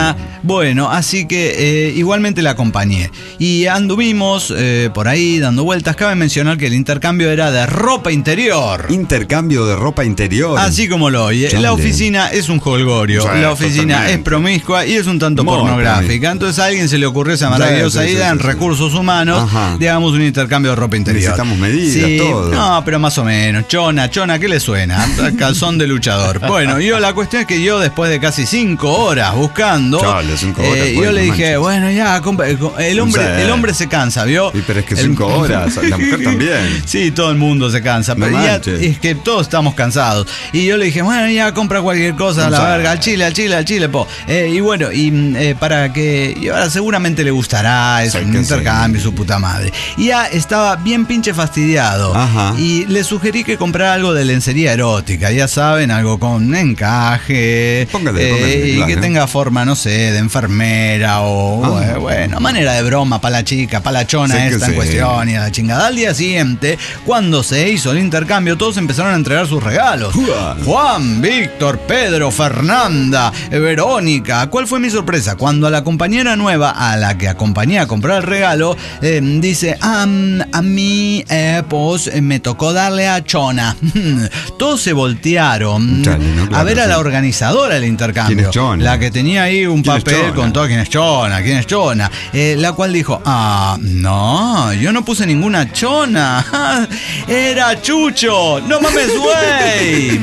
Bueno, así que eh, igualmente la acompañé. Y anduvimos eh, por ahí dando vueltas. Cabe mencionar que el intercambio era de ropa interior. Intercambio de ropa interior. Así como lo oye. Chale. La oficina es un jolgorio. Sí, la oficina totalmente. es promiscua y es un tanto Muy pornográfica. promiscua. Entonces a alguien se le ocurrió esa maravillosa Sí, sí, idea sí, en sí. recursos humanos. Ajá. De hagamos un intercambio de ropa interior. Necesitamos medidas, Sí, todo. No, pero más o menos. Chona, chona, ¿qué le suena? Calzón de luchador. Bueno, yo la cuestión es que yo después de casi cinco horas buscando, Chale, cinco horas, eh, bueno, yo le dije, manches. bueno, ya, compa- el hombre, Sí. el hombre se cansa, ¿vio? Y pero es que El- cinco horas, la mujer también. Sí, todo el mundo se cansa, No pero ya manches. es que todos estamos cansados. Y yo le dije, bueno, ya compra cualquier cosa, a la Sí. verga, al chile, al chile, al chile, po. Eh, y bueno, y eh, para que, y ahora seguramente le gustará, es Sí, un que intercambio, sí. su puta madre. Y ya estaba bien pinche fastidiado. Ajá. Y le sugerí que comprara algo de lencería erótica, ya saben, algo con encaje, Póngale, eh, póngale, y claro. que tenga forma, no sé, de enfermera o, Ah. eh, bueno, manera de broma para la chica, para la chona Sí que esta en sí. cuestión y a la chingada. Al día siguiente, cuando se hizo el intercambio, todos empezaron a entregar sus regalos. Juan. Juan, Víctor, Pedro, Fernanda, eh, Verónica. ¿Cuál fue mi sorpresa? Cuando a la compañera nueva, a la que acompañé a comprar el regalo, eh, dice, ah, mm, a mí, eh, pues, eh, me tocó darle a Chona. Todos se voltearon Chale, no, claro, a ver a sí. la organizadora del intercambio. ¿Quién es Chona? La que tenía ahí un ¿Quién es papel Chona? con todo quién es Chona, quién es Chona. Eh, la cual dijo, ah, no, yo no puse ninguna Chona. Era Chucho. No mames, güey.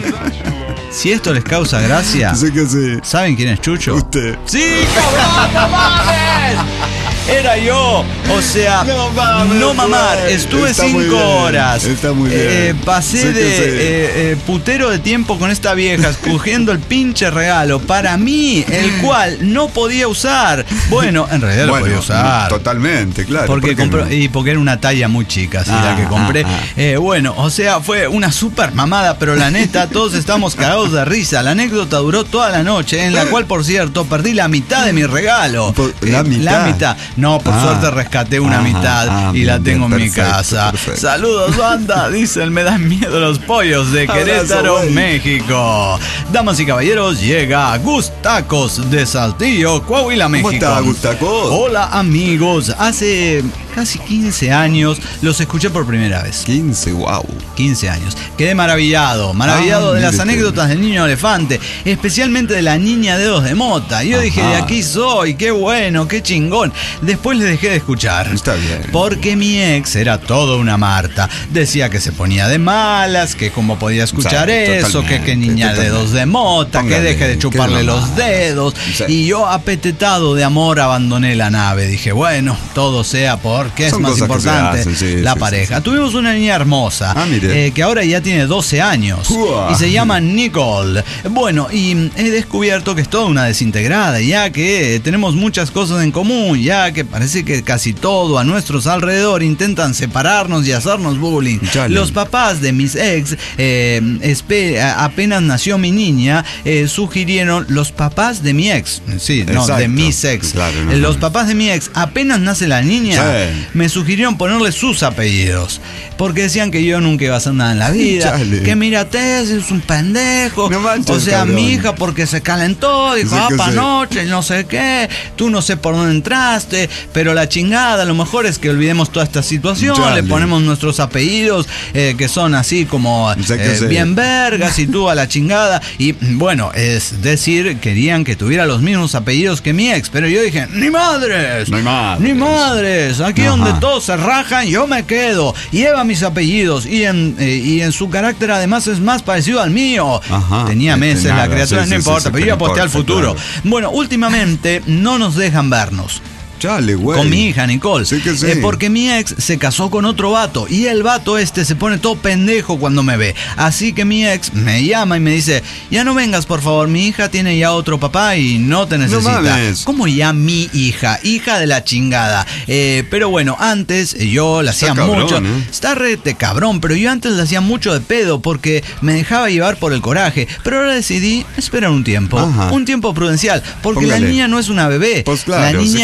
Si esto les causa gracia, Sí que sí. ¿saben quién es Chucho? Usted. ¡Sí, cabrón! ¡No mames! Era yo, o sea, No mames, no mamar, güey. estuve Está muy cinco bien, horas, está muy eh, bien. pasé Sí que de sí. eh, eh, putero de tiempo con esta vieja, escogiendo el pinche regalo para mí, el cual no podía usar. Bueno, en realidad lo podía usar. Totalmente, claro. Porque ¿por qué compró, no? y porque era una talla muy chica, así Ah, la que compré. ah, ah. Eh, bueno, o sea, fue una super mamada, pero la neta, todos estamos cagados de risa. La anécdota duró toda la noche, en la cual, por cierto, perdí la mitad de mi regalo. Por- ¿la Eh, mitad? La mitad. No, por Ah. suerte rescaté una Ajá, mitad ah, y la bien, tengo bien, en mi perfecto, casa. perfecto. Saludos, banda. Dicen, me dan miedo los pollos de Abrazo, Querétaro, güey. México. Damas y caballeros, llega Gustacos de Saltillo, Coahuila, México. ¿Cómo está, Gustacos? Hola, amigos. Hace casi quince años los escuché por primera vez. quince, wow. quince años. Quedé maravillado, maravillado Ah, de las mire usted. anécdotas del niño elefante, especialmente de la niña dedos de mota. Yo Ajá. dije, de aquí soy, qué bueno, qué chingón. Después les dejé de escuchar. Está bien. Porque mi ex era toda una Marta. Decía que se ponía de malas, que cómo podía escuchar Sí, eso, que, que niña totalmente. dedos de mota, Póngale, que deje de qué chuparle los mamá. dedos. Sí. Y yo, apetetado de amor, abandoné la nave. Dije, bueno, todo sea porque es Son más cosas que se importante hacen, sí, la sí, pareja. sí, sí. Tuvimos una niña hermosa, Ah, mire. eh, que ahora ya tiene doce años Uah. y se llama Nicole. Bueno, y he descubierto que es toda una desintegrada, ya que tenemos muchas cosas en común, ya que parece que casi todo a nuestros alrededor intentan separarnos y hacernos bullying. Chale. Los papás de mis ex, eh, espe- a- apenas nació mi niña, eh, sugirieron, los papás de mi ex, sí, no, Exacto. de mis ex, Claro, no, Eh, los no. papás de mi ex, apenas nace la niña, Sí. me sugirieron ponerle sus apellidos, porque decían que yo nunca iba a hacer nada en la vida, Chale. que mira, Tess es un pendejo, No manches, o sea, cabrón. mi hija porque se calentó, dijo, Sí ah, que pa' sí. noche, no sé qué, tú no sé por dónde entraste, pero la chingada, lo mejor es que olvidemos toda esta situación, Chale. le ponemos nuestros apellidos, eh, que son así como Sí que eh, sí. bien vergas y tú a la chingada, y bueno, es decir, querían que tuviera los mismos apellidos que mi ex, pero yo dije, ni madres, No hay madres. ni madres, aquí Ajá. donde todos se rajan, yo me quedo, lleva mis apellidos, y en, eh, y en su carácter además es más parecido al mío. Ajá. Tenía Este, meses la nada, criatura, sí, no sí, importa, sí, pero sí, yo no aposté al importa, futuro. claro. Bueno, últimamente no nos dejan vernos. Chale, güey. Con mi hija Nicole. Sí que sí. Eh, porque mi ex se casó con otro vato y el vato este se pone todo pendejo cuando me ve. Así que mi ex me llama y me dice, ya no vengas por favor, mi hija tiene ya otro papá y no te necesita. mames. ¿Cómo ya mi hija? Hija de la chingada. Eh, pero bueno, antes eh, yo la Está hacía cabrón, mucho. ¿eh? Está rete cabrón, pero yo antes la hacía mucho de pedo porque me dejaba llevar por el coraje. Pero ahora decidí esperar un tiempo. Ajá. Un tiempo prudencial. Porque Póngale. la niña no es una bebé. Pues claro, la sí niña que sí. tiene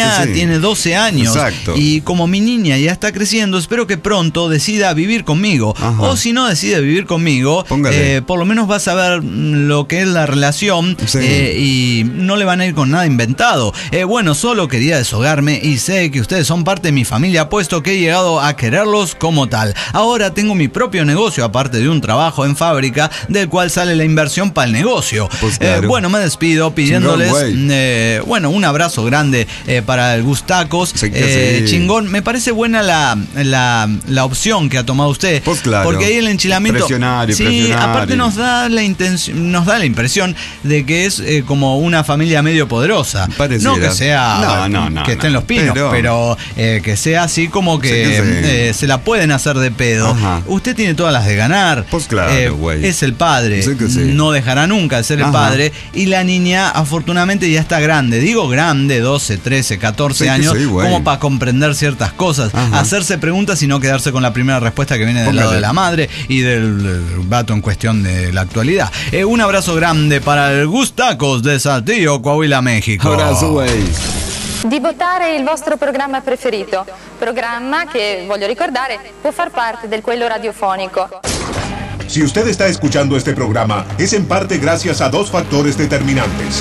tiene doce años. Exacto. Y como mi niña ya está creciendo, espero que pronto decida vivir conmigo. Ajá. O si no decide vivir conmigo, eh, por lo menos va a saber lo que es la relación, sí. eh, y no le van a ir con nada inventado. Eh, bueno, solo quería deshogarme y sé que ustedes son parte de mi familia, puesto que he llegado a quererlos como tal. Ahora tengo mi propio negocio, aparte de un trabajo en fábrica, del cual sale la inversión para el negocio. Pues claro. eh, bueno, me despido pidiéndoles eh, bueno, un abrazo grande eh, para el Gustacos. Sí, eh, sí. Chingón, me parece buena la, la, la opción que ha tomado usted. Pues claro. Porque ahí el enchilamiento. Presionar y sí, presionar aparte y... nos da la intención, nos da la impresión de que es eh, como una familia medio poderosa. Pareciera. No que sea no, no, no, que esté en los pinos, pero, pero eh, que sea así como que, sí, que sí. Eh, se la pueden hacer de pedo. Ajá. Usted tiene todas las de ganar. Pues claro, güey. Eh, es el padre. Sí que sí. No dejará nunca de ser Ajá. el padre. Y la niña, afortunadamente, ya está grande. Digo grande, doce, trece, catorce sí años, sí, como para comprender ciertas cosas. Ajá. Hacerse preguntas y no quedarse con la primera respuesta que viene del Póngale. lado de la madre y del, del vato en cuestión de la actualidad. Eh, un abrazo grande para el Gustacos de Saltillo, Coahuila, México. Abrazo, güey. Di votare il vostro programma preferito, programma che, voglio ricordare, può far parte del quello radiofonico. Si usted está escuchando este programa, es en parte gracias a dos factores determinantes.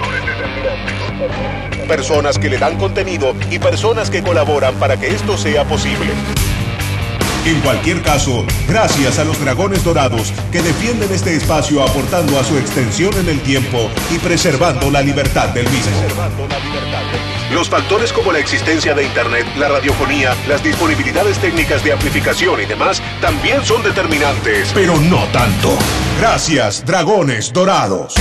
Personas que le dan contenido y personas que colaboran para que esto sea posible. En cualquier caso, gracias a los Dragones Dorados que defienden este espacio aportando a su extensión en el tiempo y preservando la libertad del mismo. Los factores como la existencia de Internet, la radiofonía, las disponibilidades técnicas de amplificación y demás también son determinantes, pero no tanto. Gracias, Dragones Dorados.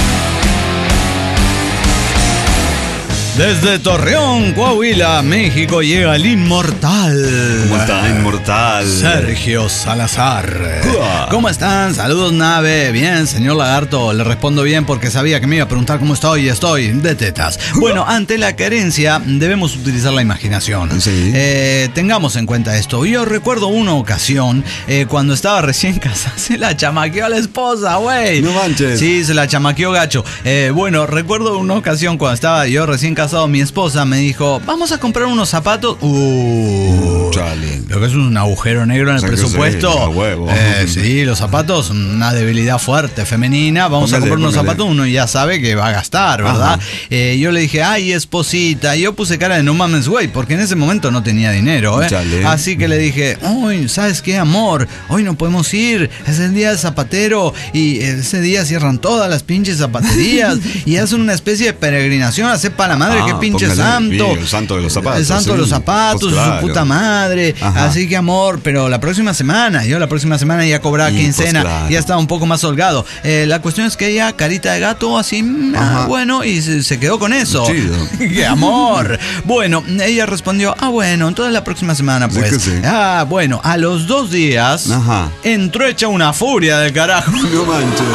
Desde Torreón, Coahuila, México, llega el inmortal. ¿Cómo está, inmortal? Sergio Salazar. Uh. ¿Cómo están? Saludos, nave. Bien, señor Lagarto. Le respondo bien porque sabía que me iba a preguntar cómo estoy y estoy de tetas. Uh. Bueno, ante la carencia debemos utilizar la imaginación. Sí. Eh, tengamos en cuenta esto. Yo recuerdo una ocasión eh, cuando estaba recién casada. Se la chamaqueó a la esposa, güey. No manches. Sí, se la chamaqueó gacho. Eh, bueno, recuerdo una ocasión cuando estaba yo recién casado. Casado, mi esposa me dijo, vamos a comprar unos zapatos. Uh, Chale. Lo que es un agujero negro en el presupuesto. Sí, a huevo. Eh, sí, los zapatos, una debilidad fuerte femenina. Vamos póngale, a comprar unos póngale. zapatos, uno ya sabe que va a gastar, ¿verdad? Eh, yo le dije, ay, esposita. Y yo puse cara de no mames, güey, porque en ese momento no tenía dinero, ¿eh? Chale. Así que le dije, uy, ¿sabes qué, amor? Hoy no podemos ir. Es el día del zapatero. Y ese día cierran todas las pinches zapaterías. Y hacen una especie de peregrinación a hacer para la madre. Ah, qué pinche santo. Bien, el santo de los zapatos. El santo sí. de los zapatos, pues claro. su puta madre. Ajá. Así que, amor, pero la próxima semana, yo la próxima semana ya cobraba y quincena, pues claro. ya estaba un poco más holgado. Eh, la cuestión es que ella, carita de gato, así, ah, bueno, y se, se quedó con eso. Chido. ¡Qué amor! Bueno, ella respondió, ah, bueno, entonces la próxima semana, pues. Sí que sí. Ah, bueno, a los dos días, Ajá. entró hecha una furia del carajo. No manches.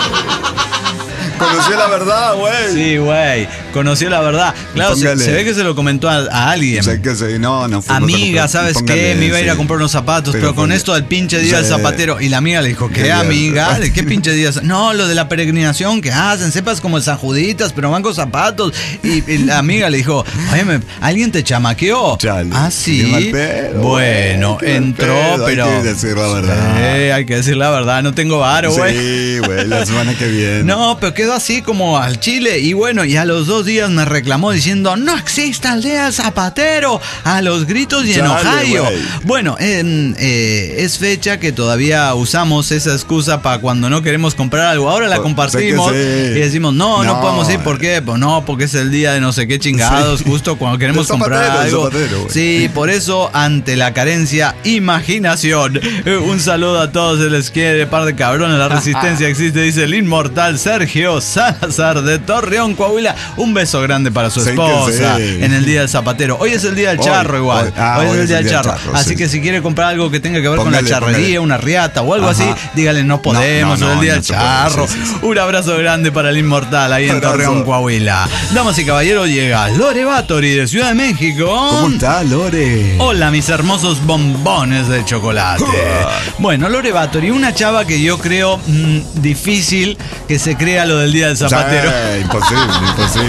Conoció la verdad, güey. Sí, güey. Conoció la verdad. Claro, se, se ve que se lo comentó a, a alguien. Sé que sí. No, no fue, amiga, no ¿sabes póngale, qué? Me iba a ir sí. a comprar unos zapatos, pero, pero con esto del pinche día sí. del zapatero. Y la amiga le dijo, ¿qué, ¿Qué amiga? ¿De qué pinche día? No, lo de la peregrinación que hacen. Sepas como el San Juditas, pero van con zapatos. Y, y la amiga le dijo, oye, ¿alguien te chamaqueó? Chale. Ah, sí. Pedo, bueno, entró, pedo. pero. Hay que decir la verdad. Sí, hay que decir la verdad. No tengo varo, güey. Sí, güey, la semana que viene. No, pero quedó así como al chile. Y bueno, y a los dos días me reclamó diciendo, no existe aldea zapatero, a los gritos y en Ohio. Wey. Bueno, eh, eh, es fecha que todavía usamos esa excusa para cuando no queremos comprar algo. Ahora la compartimos sí. y decimos, no, no, no podemos ir. ¿Por qué? Pues no, porque es el día de no sé qué chingados, sí. justo cuando queremos zapatero, comprar algo. Zapatero, sí, por eso, ante la carencia, imaginación. Eh, un saludo a todos, se les quiere, par de cabrones, la resistencia existe, dice el inmortal Sergio Salazar de Torreón, Coahuila. Un beso grande para su esposa sí. en el día del zapatero. Hoy es el día del charro hoy, igual. Hoy, ah, hoy es el día del charro. charro. Así sí. que si quiere comprar algo que tenga que ver póngale, con la charrería, póngale. una riata o algo Ajá. así, dígale no podemos, no, no, no, es el día no del charro. Sí, sí, sí. Un abrazo grande para el inmortal ahí en Torreón, Coahuila. Damas y caballeros, llega Lore Batory de Ciudad de México. ¿Cómo está, Lore? Hola, mis hermosos bombones de chocolate. Bueno, Lore Batory, una chava que yo creo mmm, difícil que se crea lo del día del zapatero. Sí, imposible, imposible.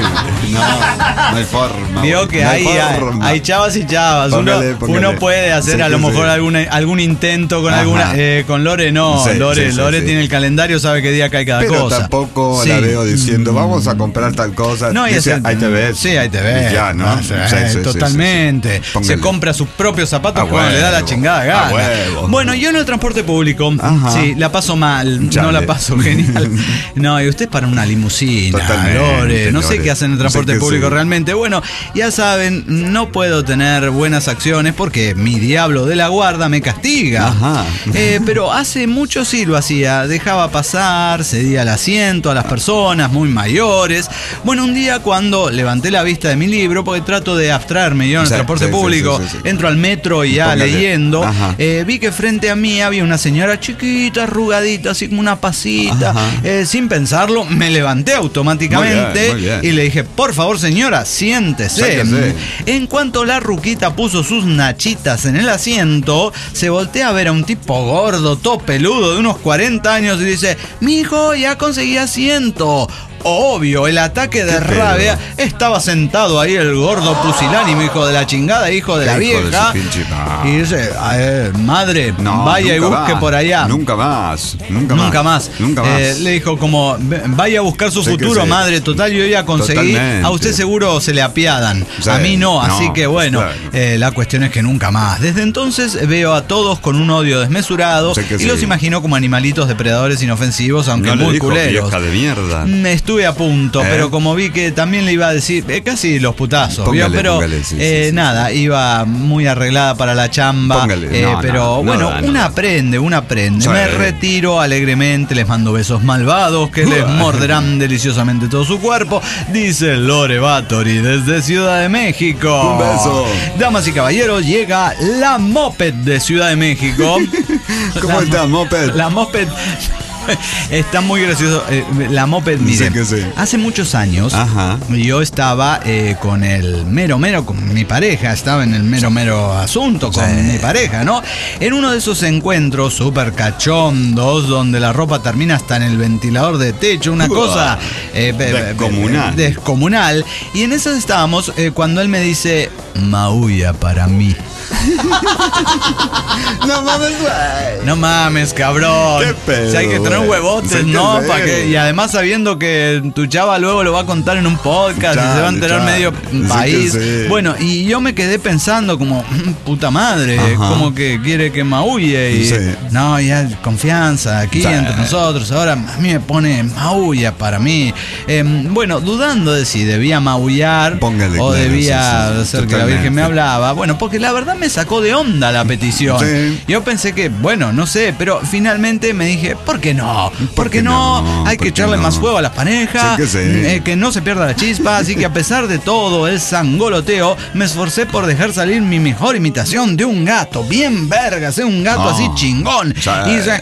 No, no hay forma. Vio que no hay, hay, hay chavas y chavas. Póngale, uno, póngale. uno puede hacer sí, a lo mejor sí. alguna, algún intento con Ajá. alguna. Eh, con Lore no. Sí, Lore, sí, Lore sí, tiene sí. el calendario, sabe qué día cae cada Pero cosa. Tampoco sí. la veo diciendo, vamos a comprar tal cosa. No, dice, el, ahí te ves. Sí, ahí te ves. Ya, ¿no? no sí, sí, sí, totalmente. Sí, sí, sí. Se compra sus propios zapatos a cuando huevo. le da la chingada gana. Bueno, yo en el transporte público, Ajá. sí, la paso mal. Chale. No la paso genial. No, y usted para una limusina, Lore. No sé qué hacen en el transporte no sé público sí. realmente. Bueno, ya saben, no puedo tener buenas acciones porque mi diablo de la guarda me castiga. Ajá. Eh, pero hace mucho sí lo hacía. Dejaba pasar, cedía el asiento a las personas muy mayores. Bueno, un día cuando levanté la vista de mi libro, porque trato de abstraerme yo en el sí, transporte sí, público, sí, sí, sí. entro al metro y ya Póngale. leyendo, eh, vi que frente a mí había una señora chiquita, arrugadita, así como una pasita. Eh, sin pensarlo, me levanté automáticamente muy bien, muy bien. y le dije, por favor señora, siéntese. Sáquese. En cuanto la ruquita puso sus nachitas en el asiento, se voltea a ver a un tipo gordo, todo peludo, de unos cuarenta años y dice, mijo, ya conseguí asiento. Obvio, el ataque de rabia. Estaba sentado ahí el gordo pusilánime, hijo de la chingada, hijo de la vieja. De no. Y dice, eh, madre, no, vaya y busque más, por allá. Nunca más, nunca, nunca más. más. Nunca más. Eh, le dijo como, vaya a buscar su sé futuro, madre. Total, yo ya conseguí. Totalmente. A usted seguro se le apiadan. Sí, a mí no, no así que bueno, claro. eh, la cuestión es que nunca más. Desde entonces veo a todos con un odio desmesurado y sí. los imagino como animalitos depredadores inofensivos, aunque no muy dijo, culeros. Vieja de mierda. Estuve a punto, ¿Eh? pero como vi que también le iba a decir, eh, casi los putazos, póngale, pero póngale, sí, eh, sí, sí, nada, sí. iba muy arreglada para la chamba, póngale, eh, no, pero no, bueno, no, no, una no. aprende, una aprende. Sí. Me retiro alegremente, les mando besos malvados que les morderán deliciosamente todo su cuerpo, dice Lore Báthory desde Ciudad de México. Un beso. Damas y caballeros, llega la Moped de Ciudad de México. ¿Cómo la, está, Moped? La Moped está muy gracioso. Eh, la Moped, miren, sí sí. hace muchos años Ajá. yo estaba eh, con el mero mero, con mi pareja, estaba en el mero mero asunto con sí. mi pareja, ¿no? En uno de esos encuentros súper cachondos, donde la ropa termina hasta en el ventilador de techo, una Uah. cosa eh, descomunal. descomunal. Y en esas estábamos eh, cuando él me dice, Maulla para mí. No mames, güey. No mames, cabrón. Qué pedo, o sea, hay que tener huevotes, ¿no? Para que, y además sabiendo que tu chava luego lo va a contar en un podcast chale, y se va a enterar chale. medio país. Sí sí. Bueno, y yo me quedé pensando como, puta madre, Ajá. como que quiere que maulle y sí. no, ya confianza aquí sí. entre nosotros. Ahora a mí me pone maulla para mí. Eh, bueno, dudando de si debía maullar Póngale, o claro, debía sí, sí, hacer que la Virgen me hablaba. Bueno, porque la verdad me sacó de onda la petición. Sí. Yo pensé que, bueno, no sé, pero finalmente me dije, ¿por qué no? ¿Por, ¿Por qué no? no? Hay que echarle no? más fuego a las parejas, sí que, sí. eh, que no se pierda la chispa. Así que a pesar de todo el sangoloteo, me esforcé por dejar salir mi mejor imitación de un gato. Bien vergas, ¿eh? Un gato no. así chingón. Sí. Y dice...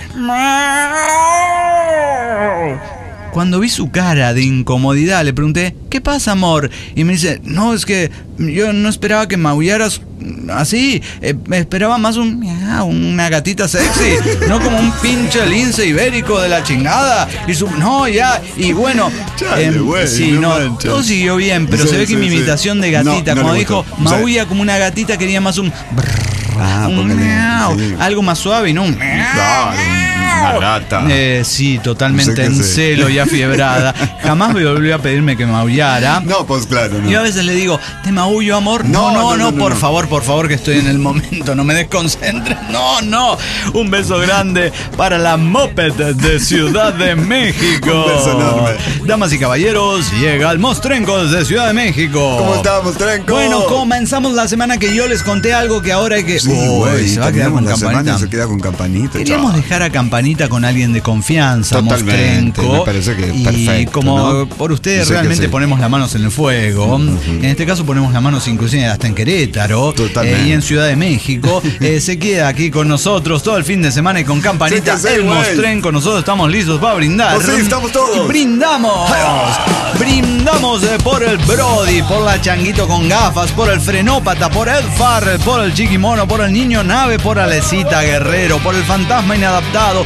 Cuando vi su cara de incomodidad, le pregunté, ¿qué pasa, amor? Y me dice, no, es que yo no esperaba que maullaras así. Eh, me esperaba más un una gatita sexy, no como un pinche lince ibérico de la chingada. Y su, no, ya, y bueno, Chale, eh, wey, sí, no, no todo siguió bien, pero sí, se ve que sí, mi imitación sí. de gatita, no, no cuando dijo maulla sí. como una gatita, quería más un... Ah, un miau, sí. algo más suave y no un miau. Una gata. Eh, sí, totalmente en sé. celo y afiebrada. Jamás me volvió a pedirme que maullara. No, pues claro, no. Y a veces le digo, ¿te maullo, amor? No, no, no, no, no, no por no. favor, por favor, que estoy en el momento, no me desconcentres. No, no. Un beso grande para la Moped de Ciudad de México. Un beso enorme. Damas y caballeros, llega el Mostrenco desde Ciudad de México. ¿Cómo está, Mostrenco? Bueno, comenzamos la semana que yo les conté algo que ahora hay que... Sí, güey, se va a quedar con campanita. Se queda con campanita. Queríamos chao. dejar a campanita con alguien de confianza, Totalmente, Mostrenco. Me parece que es y perfecto, como ¿no? por ustedes realmente sí. ponemos las manos en el fuego. Uh-huh. En este caso ponemos las manos inclusive hasta en Querétaro eh, y en Ciudad de México. eh, se queda aquí con nosotros todo el fin de semana y con campanita sí, el wey. Mostrenco. Nosotros estamos listos para brindar. Pues sí, estamos todos. Brindamos. Brindamos eh, por el Brody, por la Changuito con gafas, por el Frenópata, por Ed Farrell, por el Chiquimono, por el Niño Nave, por Alecita Guerrero, por el Fantasma Inadaptado,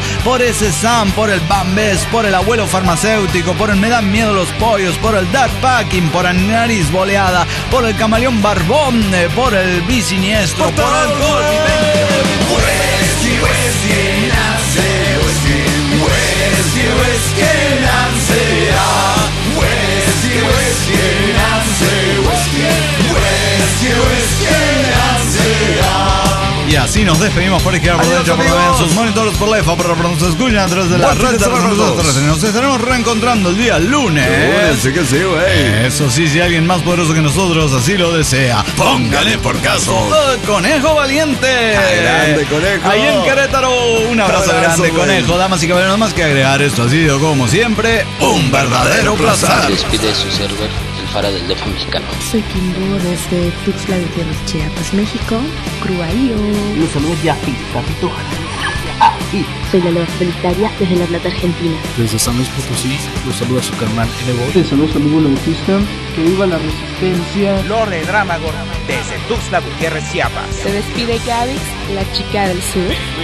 por ese Sam, por el Bambés, por el abuelo farmacéutico, por el Me dan miedo los pollos, por el Dark Packing, por el Nariz Boleada, por el Camaleón Barbón, por el Bisiniestro, por, por el Gordi. Whisky, whisky, Nancy, whisky, whisky, whisky, Nancy, ah. Whisky, whisky, Nancy, whisky, whisky, whisky, Nancy, ah. Y así nos despedimos por izquierda, por derecha, por en sus monitores, por la F, por donde nos escuchan a través de la red de nosotros. Nos estaremos reencontrando el día lunes. Sí que sí, güey. Eso sí, si alguien más poderoso que nosotros así lo desea, póngale por caso. Conejo Valiente. Ay, grande, Conejo. Ahí en Querétaro, un abrazo, abrazo grande, güey. Conejo. Damas y caballeros, más que agregar, esto ha sido como siempre un verdadero placer. Despide su server, el Fara del Defa mexicano. Soy Kimbo desde Tuxtla Gutiérrez, Chiapas, México. Cruaío. Los saludos de Afi, Capito. Soy la Loa Solitaria desde La Plata, Argentina. Desde San Luis Potosí, los saluda su carnal N-Bo. Desde San Luis, amigo Bautista, que viva la resistencia. Lore Dramagor, desde Tuxtla Gutiérrez, Chiapas. Se despide Gavix, la chica del sur.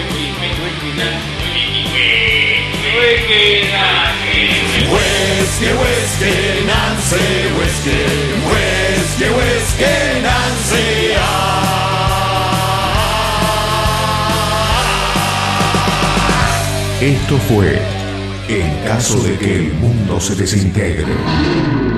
Whisky, whisky, Nancy, whisky, whisky, whisky, Nancy, ah. Esto fue En caso de que el mundo se desintegre.